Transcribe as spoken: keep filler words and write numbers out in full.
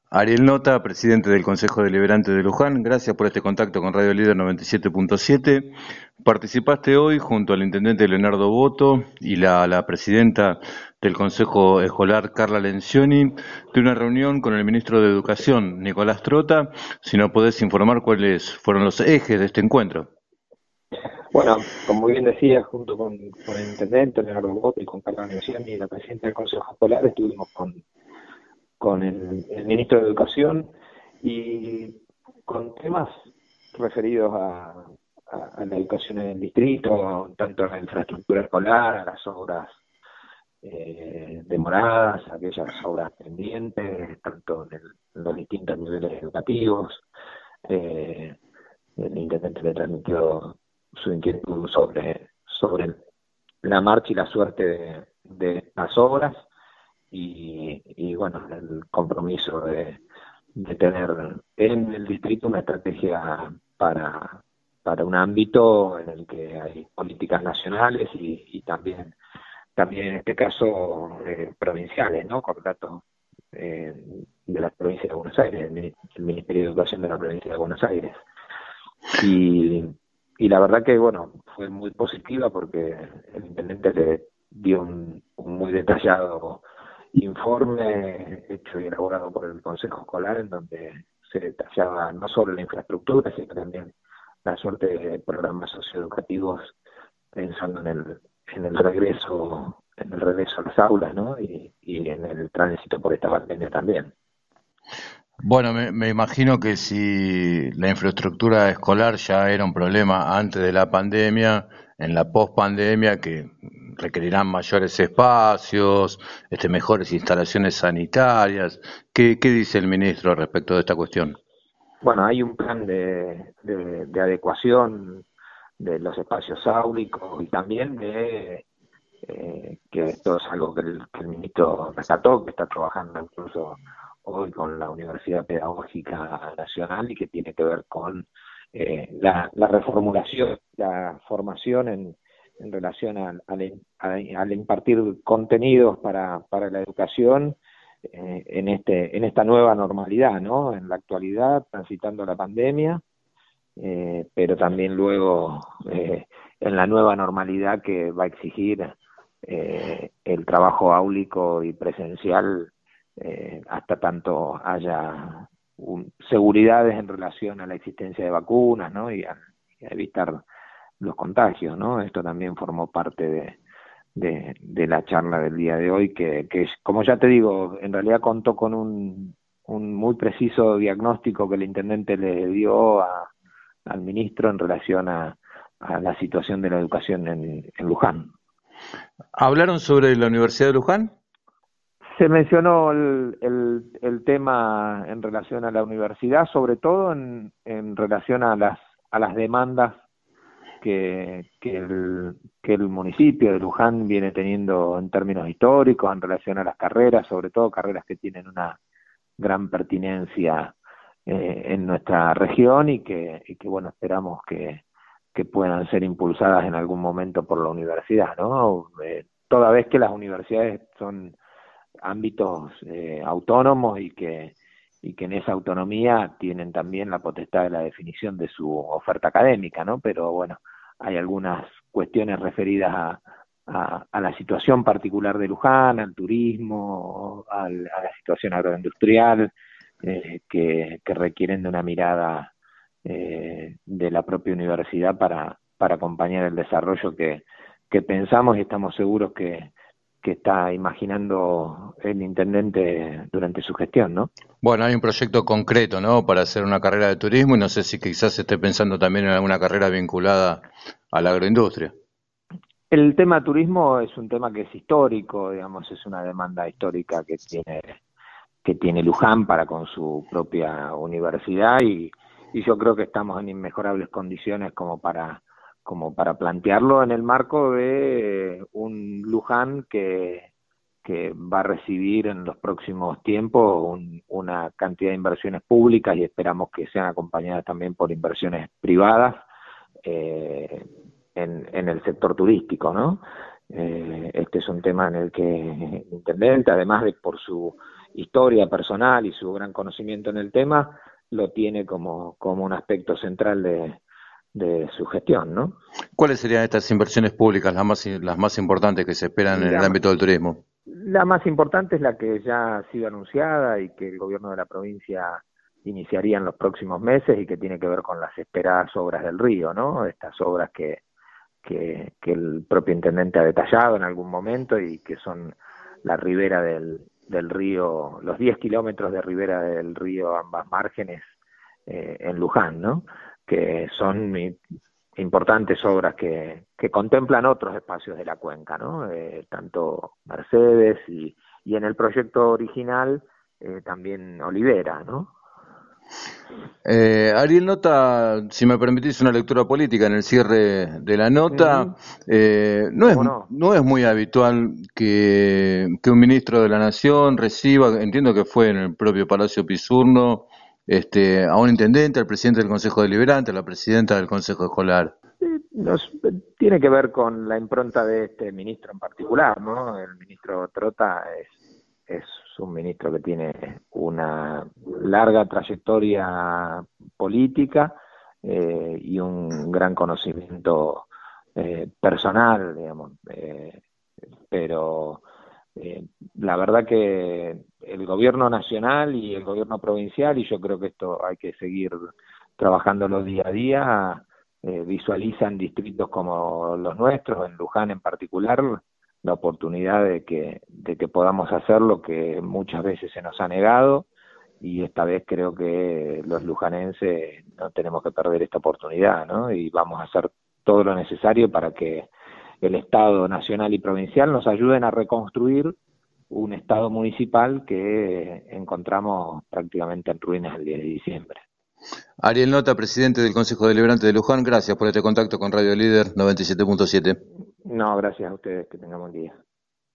Ariel Nota, presidente del Consejo Deliberante de Luján, gracias por este contacto con Radio Líder noventa y siete punto siete. Participaste hoy junto al intendente Leonardo Boto y la, la presidenta del Consejo Escolar, Carla Lencioni, de una reunión con el ministro de Educación, Nicolás Trota. Si nos podés informar cuáles fueron los ejes de este encuentro. Bueno, como bien decía, junto con, con el intendente Leonardo Boto y con Carla Lencioni y la presidenta del Consejo Escolar, estuvimos con, con el, el ministro de Educación y con temas referidos a, a, a la educación en el distrito, tanto a la infraestructura escolar, a las obras eh, demoradas, a aquellas obras pendientes, tanto en, el, en los distintos niveles educativos. Eh, el intendente le transmitió su inquietud sobre, sobre la marcha y la suerte de, de las obras y, y bueno, el compromiso de, de tener en el distrito una estrategia para, para un ámbito en el que hay políticas nacionales y, y también, también en este caso eh, provinciales, ¿no? Con datos eh, de la provincia de Buenos Aires, el, el Ministerio de Educación de la provincia de Buenos Aires. Y, y la verdad que, bueno, fue muy positiva porque el intendente le dio un, un muy detallado informe hecho y elaborado por el Consejo Escolar en donde se detallaba no solo la infraestructura, sino también la suerte de programas socioeducativos pensando en el, en el regreso, en el regreso a las aulas, ¿no? Y, y en el tránsito por esta pandemia también. Bueno, me, me imagino que si la infraestructura escolar ya era un problema antes de la pandemia, en la pospandemia que requerirán mayores espacios, este, mejores instalaciones sanitarias. ¿Qué, qué dice el ministro respecto de esta cuestión? Bueno, hay un plan de, de, de adecuación de los espacios áulicos y también de eh, que esto es algo que el, que el ministro rescató, que está trabajando incluso hoy con la Universidad Pedagógica Nacional y que tiene que ver con eh, la, la reformulación, la formación en, en relación al, al, al impartir contenidos para, para la educación eh, en este en esta nueva normalidad, ¿no? En la actualidad, transitando la pandemia, eh, pero también luego eh, en la nueva normalidad que va a exigir eh, el trabajo áulico y presencial eh, hasta tanto haya un, seguridades en relación a la existencia de vacunas, ¿no? Y a, y a evitar los contagios, ¿no? Esto también formó parte de, de, de la charla del día de hoy, que, que como ya te digo, en realidad contó con un, un muy preciso diagnóstico que el intendente le dio a, al ministro en relación a, a la situación de la educación en, en Luján. ¿Hablaron sobre la Universidad de Luján? Se mencionó el, el, el tema en relación a la universidad, sobre todo en, en relación a las, a las demandas que, que, el, que el municipio de Luján viene teniendo en términos históricos en relación a las carreras, sobre todo carreras que tienen una gran pertinencia eh, en nuestra región y que, y que bueno, esperamos que, que puedan ser impulsadas en algún momento por la universidad, ¿no? Eh, toda vez que las universidades son ámbitos eh, autónomos y que y que en esa autonomía tienen también la potestad de la definición de su oferta académica, ¿no? Pero bueno, hay algunas cuestiones referidas a, a, a la situación particular de Luján, al turismo, al, a la situación agroindustrial, eh, que, que requieren de una mirada eh, de la propia universidad para, para acompañar el desarrollo que, que pensamos y estamos seguros que, que está imaginando el intendente durante su gestión, ¿no? Bueno, hay un proyecto concreto, ¿no? Para hacer una carrera de turismo y no sé si quizás esté pensando también en alguna carrera vinculada a la agroindustria. El tema turismo es un tema que es histórico, digamos, es una demanda histórica que tiene que tiene Luján para con su propia universidad y, y yo creo que estamos en inmejorables condiciones como para como para plantearlo en el marco de un Luján que que va a recibir en los próximos tiempos un, una cantidad de inversiones públicas y esperamos que sean acompañadas también por inversiones privadas eh, en, en el sector turístico, ¿no? Eh, este es un tema en el que el intendente, además de por su historia personal y su gran conocimiento en el tema, lo tiene como, como un aspecto central de, de su gestión, ¿no? ¿Cuáles serían estas inversiones públicas las más, las más importantes que se esperan en el La, ámbito del turismo? la más importante es la que ya ha sido anunciada y que el gobierno de la provincia iniciaría en los próximos meses y que tiene que ver con las esperadas obras del río, ¿no? Estas obras que, que, que el propio intendente ha detallado en algún momento y que son la ribera del, del río, los diez kilómetros de ribera del río, ambas márgenes, eh, en Luján, ¿no? Que son importantes obras que, que contemplan otros espacios de la cuenca, ¿no? Eh, tanto Mercedes y, y en el proyecto original eh, también Olivera, ¿no? Eh, Ariel Nota, si me permitís una lectura política en el cierre de la nota, Uh-huh. eh, no, es, no? no es muy habitual que, que un ministro de la Nación reciba, entiendo que fue en el propio Palacio Pisurno, este, a un intendente, al presidente del Consejo Deliberante, a la presidenta del Consejo Escolar. Nos, tiene que ver con la impronta de este ministro en particular, ¿no? El ministro Trota es, es un ministro que tiene una larga trayectoria política eh, y un gran conocimiento eh, personal, digamos, eh, pero eh, la verdad que el gobierno nacional y el gobierno provincial, y yo creo que esto hay que seguir trabajándolo día a día, Eh, visualizan distritos como los nuestros, en Luján en particular, la oportunidad de que, de que podamos hacer lo que muchas veces se nos ha negado, y esta vez creo que los lujanenses no tenemos que perder esta oportunidad, ¿no? Y vamos a hacer todo lo necesario para que el Estado nacional y provincial nos ayuden a reconstruir un Estado municipal que encontramos prácticamente en ruinas el diez de diciembre. Ariel Nota, presidente del Consejo Deliberante de Luján, gracias por este contacto con Radio Líder noventa y siete punto siete. No, gracias a ustedes, que tengamos un día.